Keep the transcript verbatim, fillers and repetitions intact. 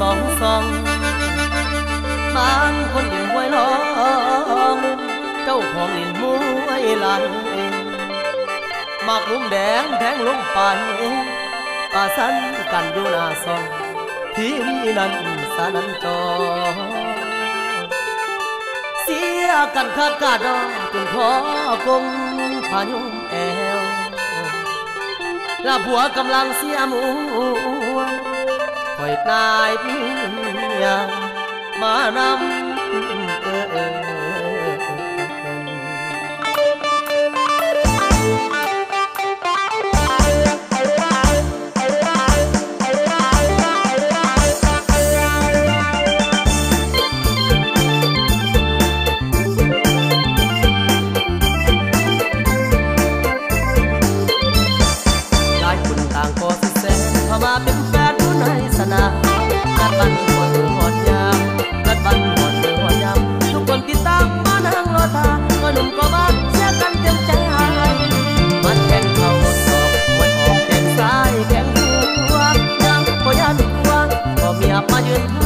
องสองบ้านคนอยู่ห้วยลองเจ้าของลินมวยไหลหมากมุมแดงแทงลงไปป่าสันกันอยู่หน้าซองที่นี่นั้นสานันจอเสียกันขาดกาดอจนขอกลมพายุแอวลาผัวกำลังเสียหมูคอยตายเพียมานำเออเออมาเป็นแฟนผู้ในสนามกัดบันหัวมือหอดยามกัดบันหัวมือหอดยามทุกคนติดตามมานั่งรอทางก็หนุ่มก็บ้าเสียกันเต็มใจมันแข่งเข้าสอบมวยออกแข่งซ้ายแข่งหัวยังก็ยันหัวพอเมียมายืน